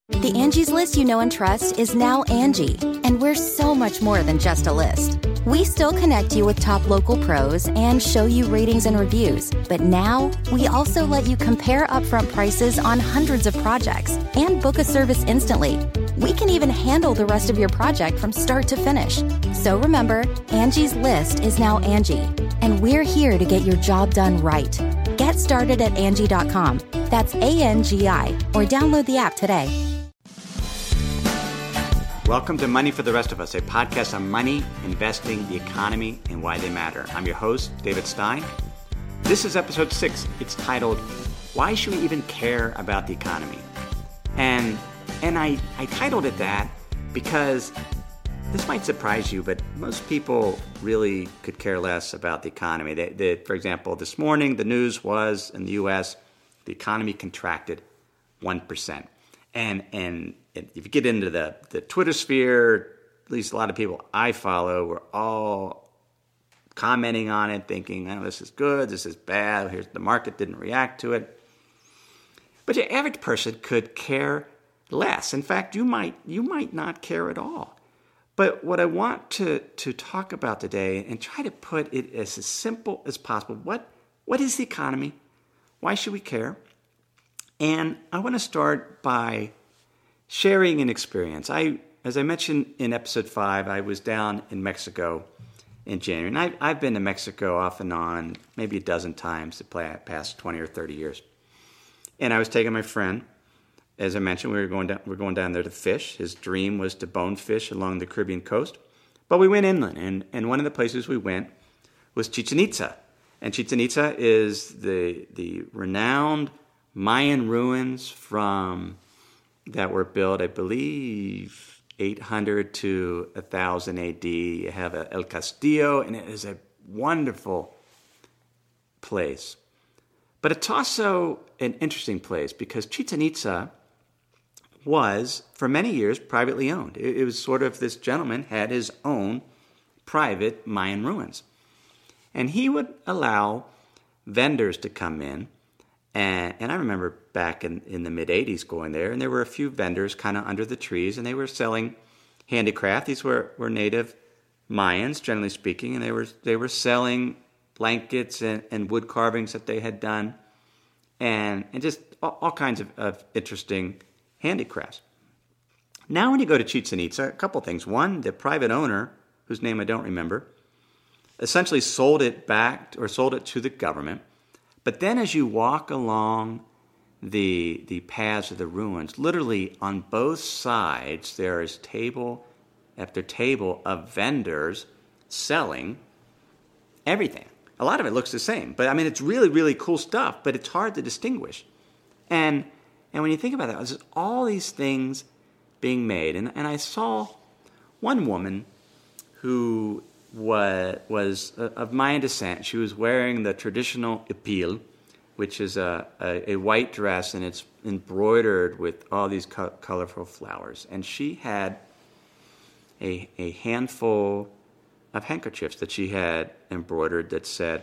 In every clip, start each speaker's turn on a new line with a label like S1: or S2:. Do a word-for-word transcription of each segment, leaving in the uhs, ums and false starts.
S1: The Angie's List you know and trust is now Angie, and we're so much more than just a list. We still connect you with top local pros and show you ratings and reviews, but now we also let you compare upfront prices on hundreds of projects and book a service instantly. We can even handle the rest of your project from start to finish. So remember, Angie's List is now Angie, and we're here to get your job done right. Get started at Angie dot com. That's A N G I, or download the app today.
S2: Welcome to Money for the Rest of Us, a podcast on money, investing, the economy, and why they matter. I'm your host, David Stein. This is episode six. It's titled, Why Should We Even Care About the Economy? And and I, I titled it that because this might surprise you, but most people really could care less about the economy. They, they, for example, this morning, the news was in the U S, the economy contracted one percent. And and if you get into the, the Twitter sphere, at least a lot of people I follow were all commenting on it, thinking, oh, this is good, this is bad, here's the market didn't react to it. But your average person could care less. In fact, you might you might not care at all. But what I want to, to talk about today and try to put it as, as simple as possible, what what is the economy? Why should we care? And I want to start by sharing an experience. I, as I mentioned in episode five, I was down in Mexico in January. And I, I've been to Mexico off and on maybe a dozen times the past twenty or thirty years. And I was taking my friend. As I mentioned, we were going down, we were going down there to fish. His dream was to bone fish along the Caribbean coast. But we went inland, and, and one of the places we went was Chichen Itza. And Chichen Itza is the the renowned Mayan ruins from that were built, I believe, eight hundred to one thousand A D. You have a El Castillo, and it is a wonderful place. But it's also an interesting place because Chichen Itza was, for many years, privately owned. It, it was sort of this gentleman had his own private Mayan ruins. And he would allow vendors to come in. And, and I remember back in, in the mid-eighties going there, and there were a few vendors kind of under the trees, and they were selling handicraft. These were, were native Mayans, generally speaking, and they were they were selling blankets and, and wood carvings that they had done, and, and just all, all kinds of, of interesting handicrafts. Now when you go to Chichen Itza, a couple things. One, the private owner, whose name I don't remember, essentially sold it back or sold it to the government. But then as you walk along the the paths of the ruins, literally on both sides there is table after table of vendors selling everything. A lot of it looks the same, but I mean it's really, really cool stuff, but it's hard to distinguish. And and when you think about that, there's all these things being made. And, and I saw one woman who was, was of Mayan descent. She was wearing the traditional ipil, which is a, a, a white dress, and it's embroidered with all these co- colorful flowers. And she had a, a handful of handkerchiefs that she had embroidered that said,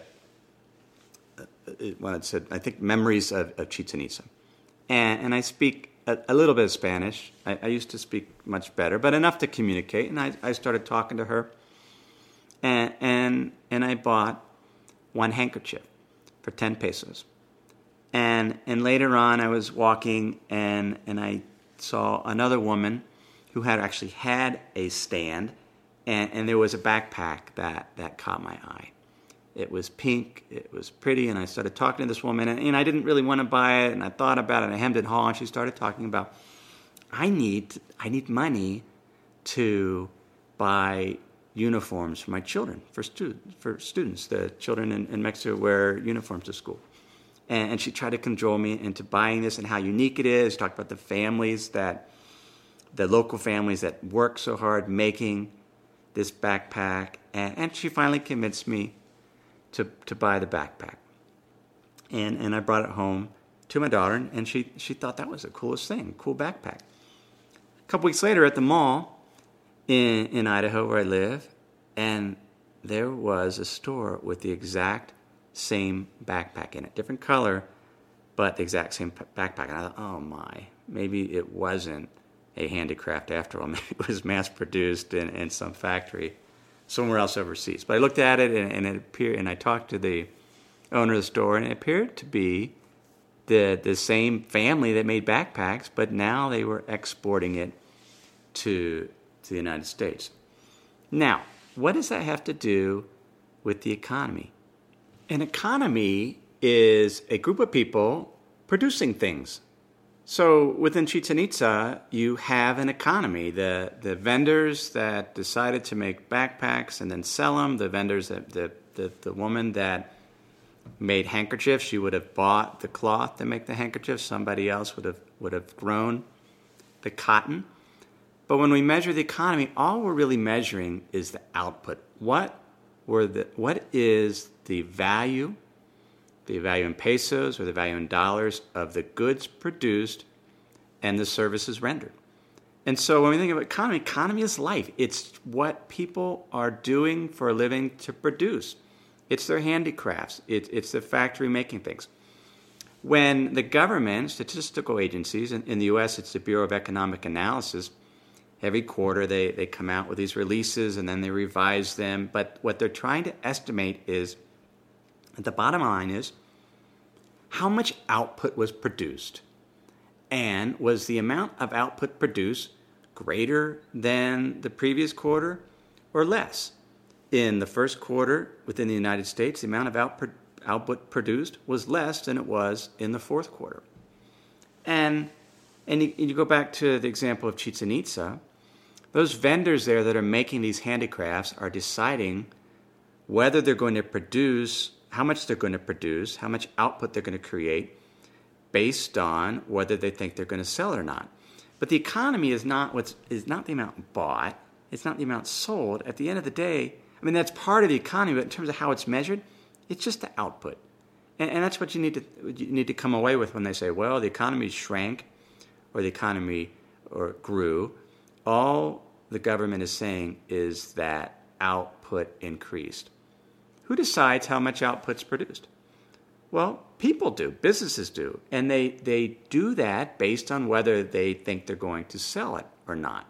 S2: well, it said, I think, memories of, of Chichen Itza. And, and I speak a, a little bit of Spanish. I, I used to speak much better, but enough to communicate. And I, I started talking to her. And, and, and I bought one handkerchief for ten pesos. And, and later on, I was walking, and, and I saw another woman who had actually had a stand, and, and there was a backpack that, that caught my eye. It was pink, it was pretty, and I started talking to this woman, and, and I didn't really want to buy it, and I thought about it, and I hemmed and hawed, and she started talking about, I need I need money to buy uniforms for my children, for, stu- for students. The children in, in Mexico wear uniforms to school. And, and she tried to cajole me into buying this and how unique it is. She talked about the families that, the local families that work so hard making this backpack, and, and she finally convinced me to to buy the backpack. And and I brought it home to my daughter, and she, she thought that was the coolest thing, cool backpack. A couple weeks later at the mall in, in Idaho where I live, and there was a store with the exact same backpack in it, different color, but the exact same backpack. And I thought, oh my, maybe it wasn't a handicraft after all. Maybe it was mass-produced in, in some factory somewhere else overseas. But I looked at it, and, and it appeared, and I talked to the owner of the store, and it appeared to be the the same family that made backpacks, but now they were exporting it to to the United States. Now, what does that have to do with the economy? An economy is a group of people producing things. So within Chichen Itza, you have an economy. The the vendors that decided to make backpacks and then sell them, the vendors, that the, the, the woman that made handkerchiefs, she would have bought the cloth to make the handkerchiefs. Somebody else would have would have grown the cotton. But when we measure the economy, all we're really measuring is the output. What were the what is the value, the value in pesos or the value in dollars of the goods produced and the services rendered? And so when we think of economy, economy is life. It's what people are doing for a living to produce. It's their handicrafts. It, it's the factory making things. When the government, statistical agencies, in, in the U S it's the Bureau of Economic Analysis, every quarter they, they come out with these releases and then they revise them. But what they're trying to estimate is, the bottom line is, how much output was produced? And was the amount of output produced greater than the previous quarter or less? In the first quarter within the United States, the amount of output, output produced was less than it was in the fourth quarter. And, and you, you go back to the example of Chichen Itza, those vendors there that are making these handicrafts are deciding whether they're going to produce, how much they're going to produce, how much output they're going to create, based on whether they think they're going to sell it or not. But the economy is not what's is not the amount bought, it's not the amount sold. At the end of the day, I mean, that's part of the economy, but in terms of how it's measured, it's just the output. And, and that's what you need to you need to come away with when they say, well, the economy shrank or the economy or grew. All the government is saying is that output increased. Who decides how much output's produced? Well, people do, businesses do, and they, they do that based on whether they think they're going to sell it or not.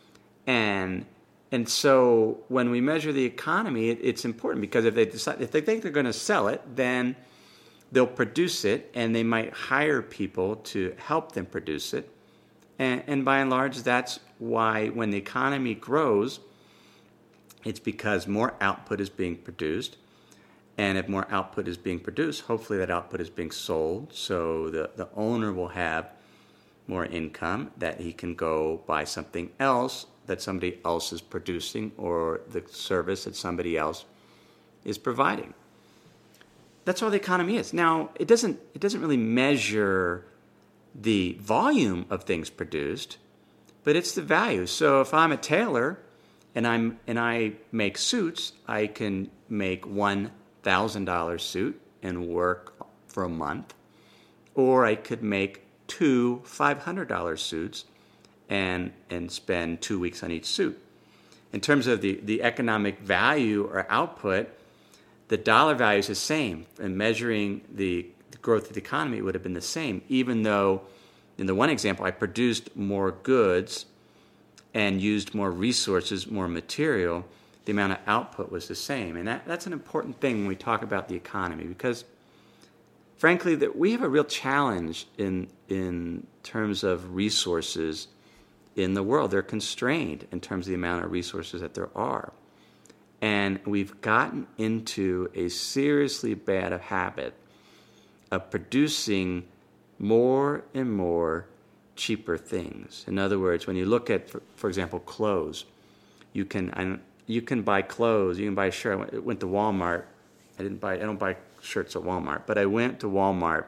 S2: And and so when we measure the economy, it, it's important because if they decide if they think they're going to sell it, then they'll produce it, and they might hire people to help them produce it. And, and by and large, that's why when the economy grows, it's because more output is being produced. And if more output is being produced, hopefully that output is being sold, so the, the owner will have more income that he can go buy something else that somebody else is producing or the service that somebody else is providing. That's all the economy is. Now, it doesn't it doesn't really measure the volume of things produced, but it's the value. So if I'm a tailor and I'm and I make suits, I can make one thousand dollars suit and work for a month, or I could make two five hundred dollars suits and and spend two weeks on each suit. In terms of the, the economic value or output, the dollar value is the same, and measuring the, the growth of the economy would have been the same, even though in the one example I produced more goods and used more resources, more material. The amount of output was the same. And that, that's an important thing when we talk about the economy, because frankly, that we have a real challenge in in terms of resources in the world. They're constrained in terms of the amount of resources that there are. And we've gotten into a seriously bad habit of producing more and more cheaper things. In other words, when you look at, for, for example, clothes, you can I, you can buy clothes, you can buy a shirt. I went, went to Walmart. I didn't buy. I don't buy shirts at Walmart, but I went to Walmart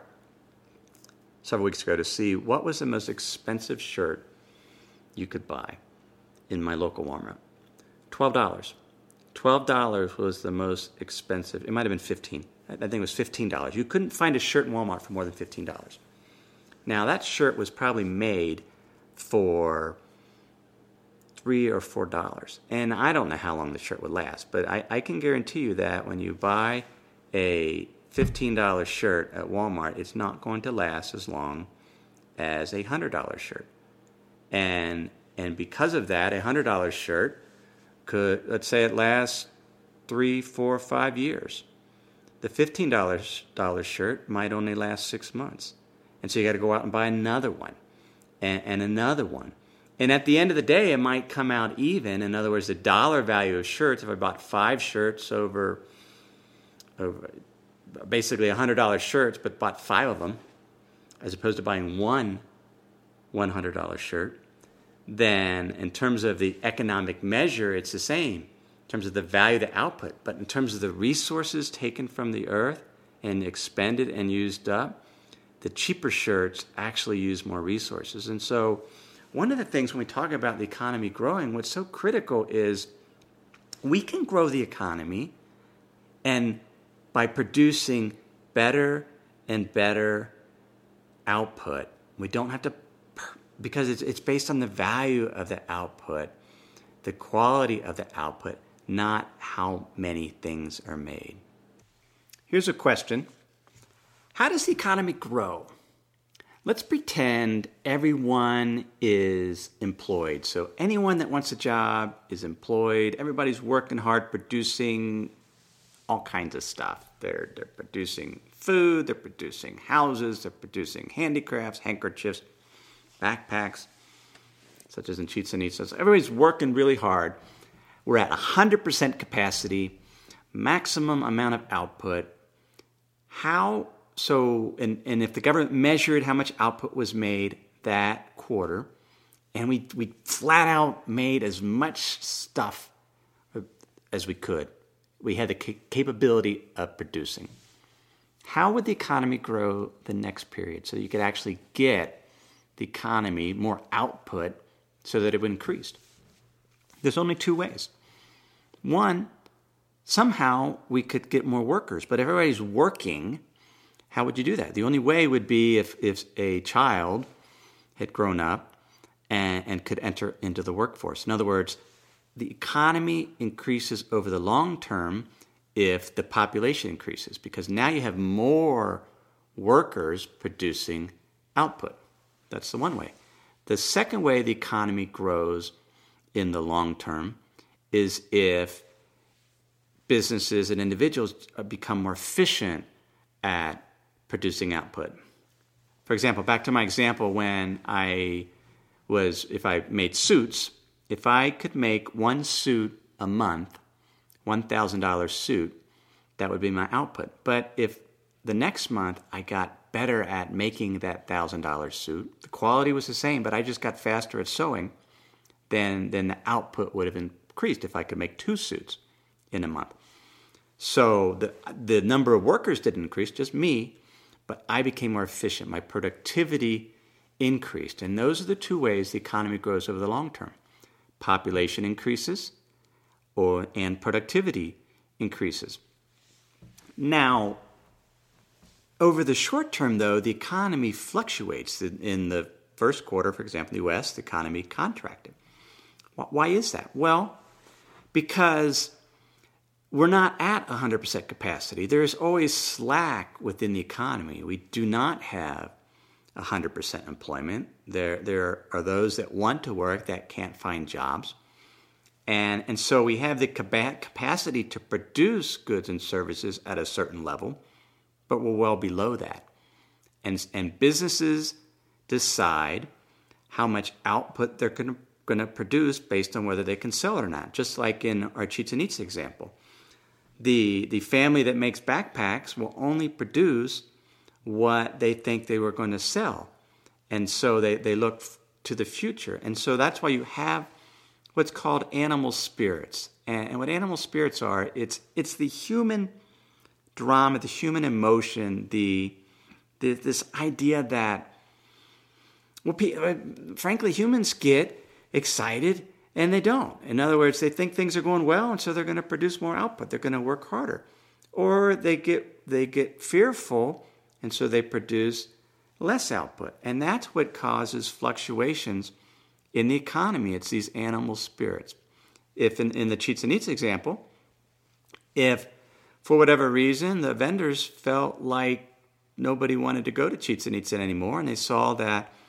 S2: several weeks ago to see what was the most expensive shirt you could buy in my local Walmart. Twelve dollars. Twelve dollars was the most expensive. It might have been fifteen. I think it was fifteen dollars. You couldn't find a shirt in Walmart for more than fifteen dollars. Now that shirt was probably made for three or four dollars, and I don't know how long the shirt would last. But I, I can guarantee you that when you buy a fifteen dollar shirt at Walmart, it's not going to last as long as a one hundred dollars shirt. And and because of that, a one hundred dollars shirt could, let's say it lasts three, four, five years. The fifteen dollars shirt might only last six months. And so you got to go out and buy another one and, and another one. And at the end of the day, it might come out even. In other words, the dollar value of shirts, if I bought five shirts over, over basically one hundred dollars shirts, but bought five of them, as opposed to buying one one hundred dollars shirt, then in terms of the economic measure, it's the same in terms of the value of the output. But in terms of the resources taken from the earth and expended and used up, the cheaper shirts actually use more resources. And so one of the things when we talk about the economy growing, what's so critical is we can grow the economy and by producing better and better output. We don't have to, because it's it's based on the value of the output, the quality of the output, not how many things are made. Here's a question. How does the economy grow? Let's pretend everyone is employed. So anyone that wants a job is employed. Everybody's working hard, producing all kinds of stuff. They're, they're producing food, they're producing houses, they're producing handicrafts, handkerchiefs, backpacks, such as in Chichen Itza. So everybody's working really hard. We're at one hundred percent capacity, maximum amount of output. How, so, and, and if the government measured how much output was made that quarter, and we, we flat out made as much stuff as we could, we had the ca- capability of producing. How would the economy grow the next period so you could actually get the economy more output so that it would increase? There's only two ways. One, somehow we could get more workers, but if everybody's working, how would you do that? The only way would be if, if a child had grown up and, and could enter into the workforce. In other words, the economy increases over the long term if the population increases, because now you have more workers producing output. That's the one way. The second way the economy grows in the long term is if businesses and individuals become more efficient at producing output. For example, back to my example when I was, if I made suits, if I could make one suit a month, one thousand dollars suit, that would be my output. But if the next month I got better at making that one thousand dollars suit, the quality was the same, but I just got faster at sewing, then, then the output would have increased if I could make two suits in a month. So the the number of workers didn't increase, just me, but I became more efficient. My productivity increased. And those are the two ways the economy grows over the long term. Population increases or and productivity increases. Now, over the short term, though, the economy fluctuates. In the first quarter, for example, in the U S, the economy contracted. Why is that? Well, because we're not at one hundred percent capacity. There is always slack within the economy. We do not have one hundred percent employment. There, there are those that want to work that can't find jobs. And, and so we have the capacity to produce goods and services at a certain level, but we're well below that. And, and businesses decide how much output they're going to produce based on whether they can sell it or not, just like in our Chichen Itza example. The, the family that makes backpacks will only produce what they think they were going to sell. And so they, they look f- to the future. And so that's why you have what's called animal spirits. And, and what animal spirits are, it's it's the human drama, the human emotion, the, the this idea that, well, pe- frankly, humans get excited and they don't. In other words, they think things are going well, and so they're going to produce more output. They're going to work harder. Or they get they get fearful, and so they produce less output. And that's what causes fluctuations in the economy. It's these animal spirits. If in, in the Chichen Itza example, if for whatever reason the vendors felt like nobody wanted to go to Chichen Itza anymore, and they saw that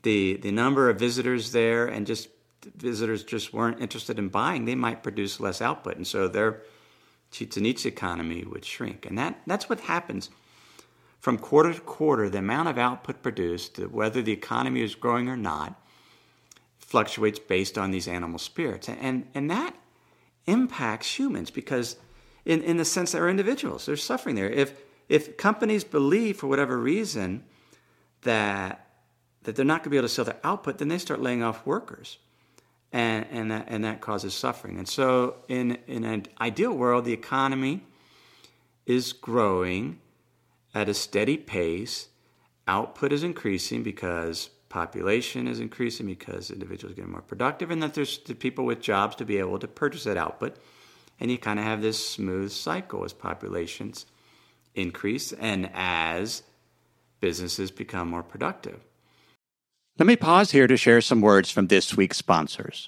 S2: the the number of visitors there and just visitors just weren't interested in buying, they might produce less output. And so their Chichen Itza economy would shrink. And that that's what happens from quarter to quarter. The amount of output produced, whether the economy is growing or not, fluctuates based on these animal spirits. And, and that impacts humans because in, in the sense that they're individuals, they're suffering there. If if companies believe for whatever reason that that they're not going to be able to sell their output, then they start laying off workers. And and that, and that causes suffering. And so in, in an ideal world, the economy is growing at a steady pace. Output is increasing because population is increasing, because individuals are getting more productive, and that there's the people with jobs to be able to purchase that output. And you kind of have this smooth cycle as populations increase and as businesses become more productive. Let me pause here to share some words from this week's sponsors.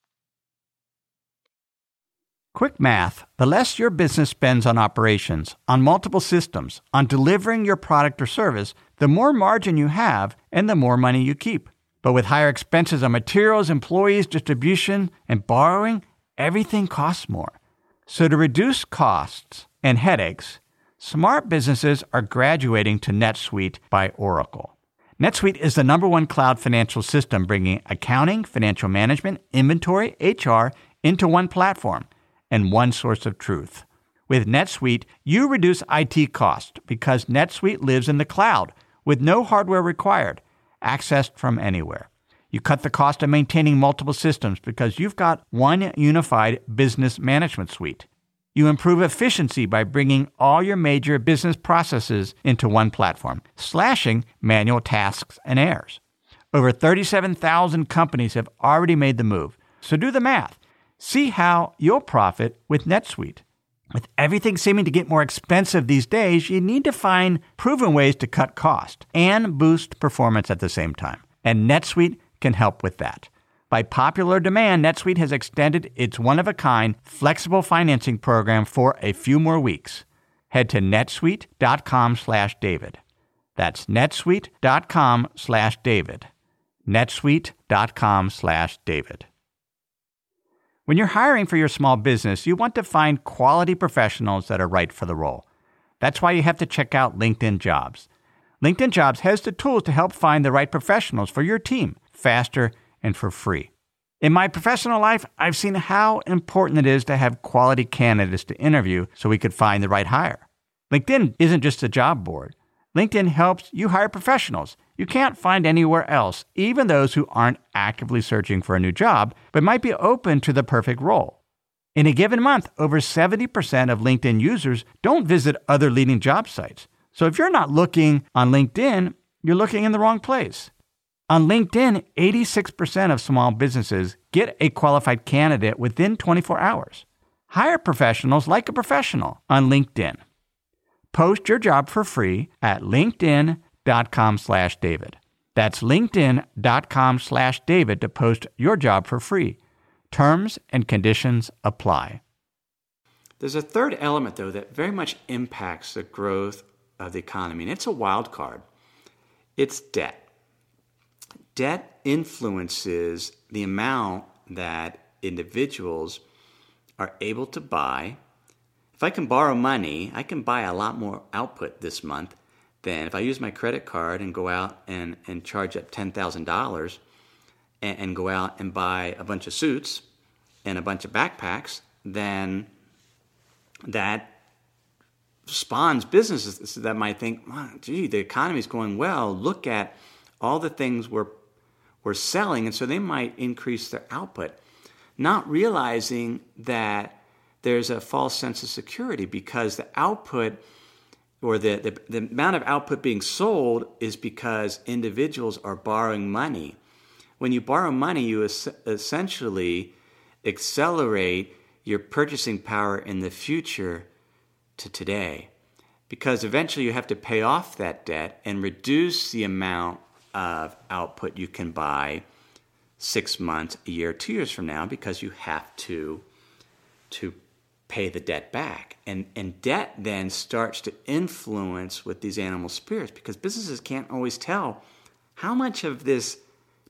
S3: Quick math. The less your business spends on operations, on multiple systems, on delivering your product or service, the more margin you have and the more money you keep. But with higher expenses on materials, employees, distribution, and borrowing, everything costs more. So to reduce costs and headaches, smart businesses are graduating to NetSuite by Oracle. NetSuite is the number one cloud financial system, bringing accounting, financial management, inventory, H R into one platform and one source of truth. With NetSuite, you reduce I T costs because NetSuite lives in the cloud with no hardware required, accessed from anywhere. You cut the cost of maintaining multiple systems because you've got one unified business management suite. You improve efficiency by bringing all your major business processes into one platform, slashing manual tasks and errors. Over thirty-seven thousand companies have already made the move. So do the math. See how you'll profit with NetSuite. With everything seeming to get more expensive these days, you need to find proven ways to cut cost and boost performance at the same time. And NetSuite can help with that. By popular demand, NetSuite has extended its one-of-a-kind flexible financing program for a few more weeks. Head to netsuite.com slash David. That's netsuite.com slash David. netsuite.com slash David. When you're hiring for your small business, you want to find quality professionals that are right for the role. That's why you have to check out LinkedIn Jobs. LinkedIn Jobs has the tools to help find the right professionals for your team faster and for free. In my professional life, I've seen how important it is to have quality candidates to interview so we could find the right hire. LinkedIn isn't just a job board. LinkedIn helps you hire professionals you can't find anywhere else, even those who aren't actively searching for a new job, but might be open to the perfect role. In a given month, over seventy percent of LinkedIn users don't visit other leading job sites. So if you're not looking on LinkedIn, you're looking in the wrong place. On LinkedIn, eighty-six percent of small businesses get a qualified candidate within twenty-four hours. Hire professionals like a professional on LinkedIn. Post your job for free at linkedin.com slash David. That's linkedin.com slash David to post your job for free. Terms and conditions apply.
S2: There's a third element, though, that very much impacts the growth of the economy, and it's a wild card. It's debt. Debt influences the amount that individuals are able to buy. If I can borrow money, I can buy a lot more output this month than if I use my credit card and go out and, and charge up ten thousand dollars and, and go out and buy a bunch of suits and a bunch of backpacks, then that spawns businesses that might think, oh, gee, the economy's going well. Look at all the things we're, we're selling. And so they might increase their output, not realizing that there's a false sense of security because the output or the, the, the amount of output being sold is because individuals are borrowing money. When you borrow money, you es- essentially accelerate your purchasing power in the future to today, because eventually you have to pay off that debt and reduce the amount of output you can buy six months, a year, two years from now, because you have to to pay the debt back. And and debt then starts to influence with these animal spirits, because businesses can't always tell how much of this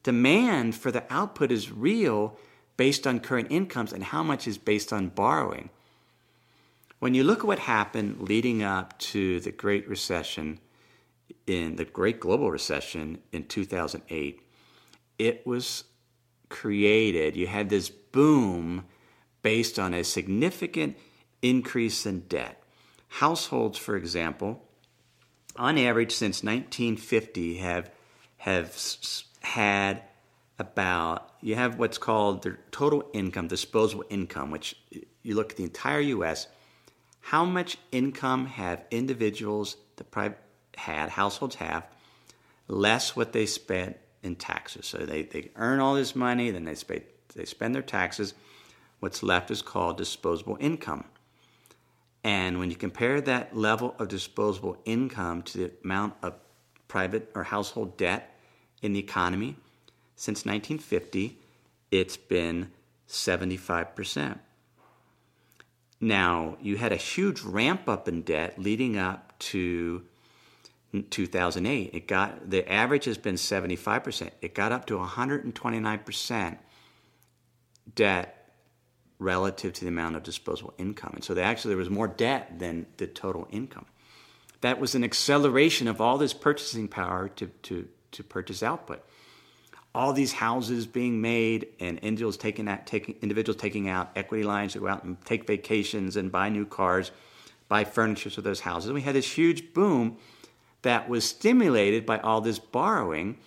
S2: demand for the output is real based on current incomes and how much is based on borrowing. When you look at what happened leading up to the Great Recession, in the Great Global Recession in two thousand eight, it was created, you had this boom based on a significant increase in debt. Households, for example, on average since nineteen fifty have have had about, you have what's called their total income, disposable income, which you look at the entire U S, how much income have individuals, the private had, households have, less what they spent in taxes. So they, they earn all this money, then they spend, they spend their taxes. What's left is called disposable income. And when you compare that level of disposable income to the amount of private or household debt in the economy, since nineteen fifty, it's been seventy-five percent. Now, you had a huge ramp up in debt leading up to two thousand eight. It got, the average has been seventy-five percent. It got up to one hundred twenty-nine percent debt relative to the amount of disposable income. And so they actually, there was more debt than the total income. That was an acceleration of all this purchasing power to, to, to purchase output. All these houses being made and individuals taking out, taking, individuals taking out equity lines to go out and take vacations and buy new cars, buy furniture for those houses. And we had this huge boom that was stimulated by all this borrowing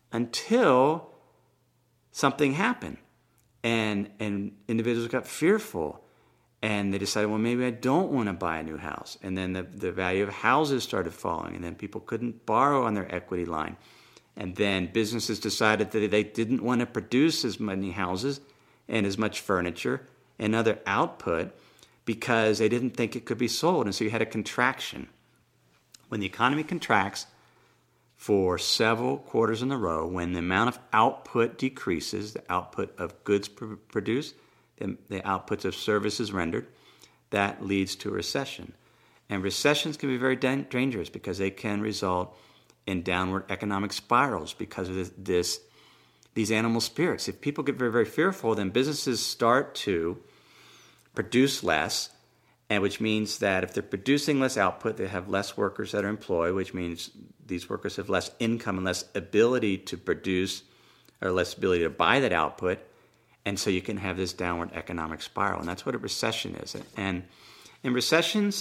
S2: until something happened. And, and individuals got fearful. And they decided, well, maybe I don't want to buy a new house. And then the, the value of houses started falling. And then people couldn't borrow on their equity line. And then businesses decided that they didn't want to produce as many houses and as much furniture and other output because they didn't think it could be sold. And so you had a contraction. When the economy contracts for several quarters in a row, when the amount of output decreases, the output of goods pr- produced, the, the outputs of services rendered, that leads to a recession. And recessions can be very da- dangerous because they can result in downward economic spirals because of this, this these animal spirits. If people get very, very fearful, then businesses start to produce less, and which means that if they're producing less output, they have less workers that are employed, which means these workers have less income and less ability to produce or less ability to buy that output, and so you can have this downward economic spiral, and that's what a recession is. And, and recessions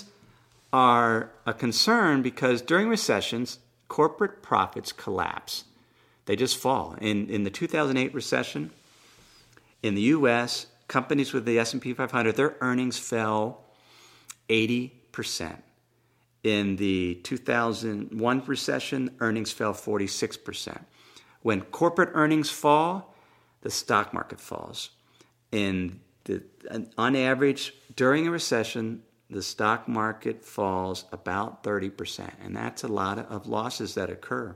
S2: are a concern because during recessions, corporate profits collapse. They just fall. In in the two thousand eight recession, in the U S, companies with the S and P five hundred, their earnings fell eighty percent. In the two thousand one recession, earnings fell forty-six percent. When corporate earnings fall, the stock market falls. In the, on average, during a recession, the stock market falls about thirty percent, and that's a lot of losses that occur.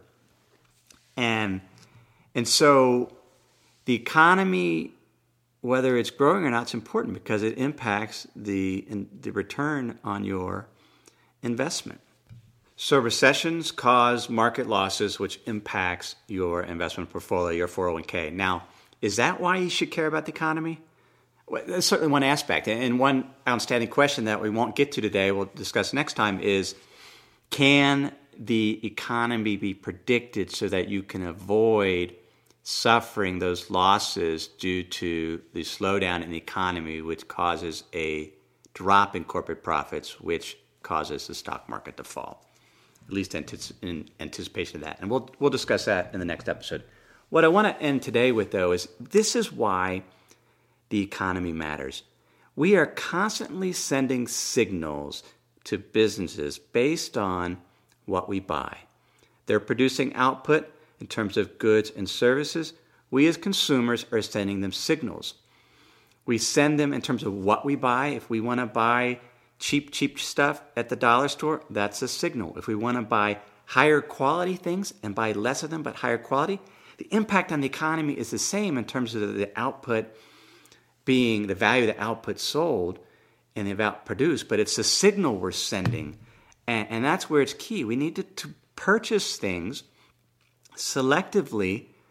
S2: And and so the economy, whether it's growing or not, it's important because it impacts the the return on your investment. So recessions cause market losses, which impacts your investment portfolio, your four oh one k. Now, is that why you should care about the economy? Well, that's certainly one aspect. And one outstanding question that we won't get to today, we'll discuss next time, is can the economy be predicted so that you can avoid suffering those losses due to the slowdown in the economy, which causes a drop in corporate profits, which causes the stock market to fall, at least in anticipation of that. And we'll we'll discuss that in the next episode. What I want to end today with, though, is this is why the economy matters. We are constantly sending signals to businesses based on what we buy. They're producing output in terms of goods and services. We as consumers are sending them signals. We send them in terms of what we buy. If we want to buy cheap, cheap stuff at the dollar store, that's a signal. If we want to buy higher quality things and buy less of them but higher quality, the impact on the economy is the same in terms of the output being the value of the output sold and the amount produced, but it's the signal we're sending. And, and that's where it's key. We need to, to purchase things selectively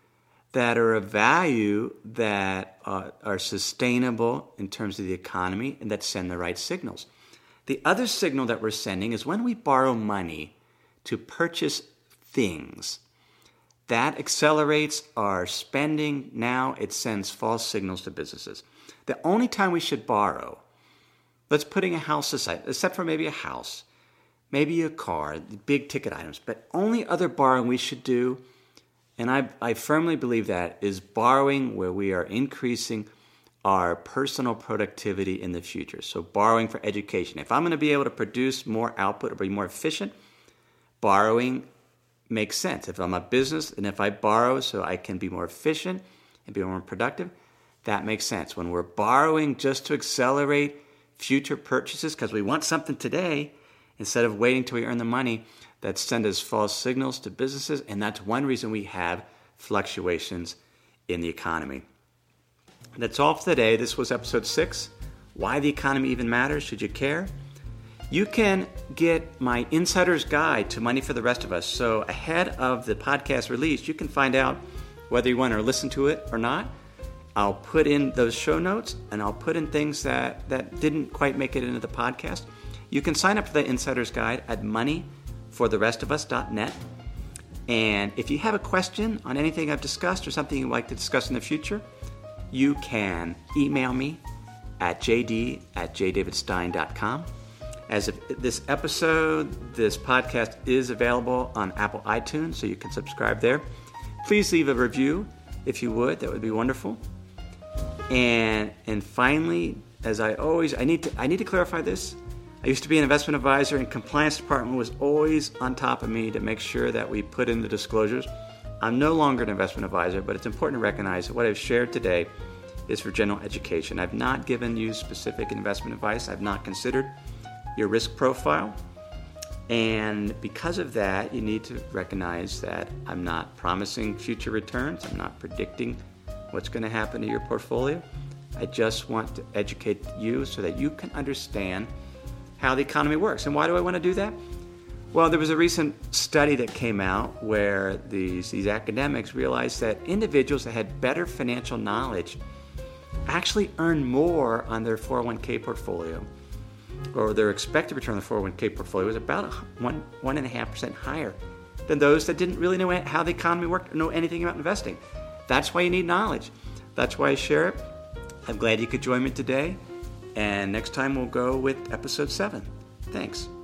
S2: that are of value, that uh, are sustainable in terms of the economy, and that send the right signals. The other signal that we're sending is when we borrow money to purchase things. That accelerates our spending. Now it sends false signals to businesses. The only time we should borrow, let's putting a house aside, except for maybe a house, maybe a car, big ticket items, but only other borrowing we should do, and I, I firmly believe that, is borrowing where we are increasing our personal productivity in the future. So borrowing for education. If I'm going to be able to produce more output or be more efficient, borrowing makes sense. If I'm a business and if I borrow so I can be more efficient and be more productive, that makes sense. When we're borrowing just to accelerate future purchases because we want something today instead of waiting till we earn the money, that send us false signals to businesses, and that's one reason we have fluctuations in the economy. That's all for today. This was episode six, Why the Economy Even Matters. Should you care? You can get my insider's guide to Money for the Rest of Us. So ahead of the podcast release, you can find out whether you want to listen to it or not. I'll put in those show notes, and I'll put in things that, that didn't quite make it into the podcast. You can sign up for the insider's guide at money for the rest of us dot net. And if you have a question on anything I've discussed or something you'd like to discuss in the future, you can email me at j d at j david stein dot com. As of this episode, this podcast is available on Apple iTunes, so you can subscribe there. Please leave a review if you would. That would be wonderful. And and finally, as I always, I need to I need to clarify this. I used to be an investment advisor, and compliance department was always on top of me to make sure that we put in the disclosures. I'm no longer an investment advisor, but it's important to recognize that what I've shared today is for general education. I've not given you specific investment advice. I've not considered your risk profile. And because of that, you need to recognize that I'm not promising future returns. I'm not predicting what's going to happen to your portfolio. I just want to educate you so that you can understand how the economy works. And why do I want to do that? Well, there was a recent study that came out where these, these academics realized that individuals that had better financial knowledge actually earn more on their four oh one k portfolio, or their expected return on the four oh one k portfolio was about one, one and a half percent higher than those that didn't really know how the economy worked or know anything about investing. That's why you need knowledge. That's why I share it. I'm glad you could join me today. And next time we'll go with episode seven. Thanks.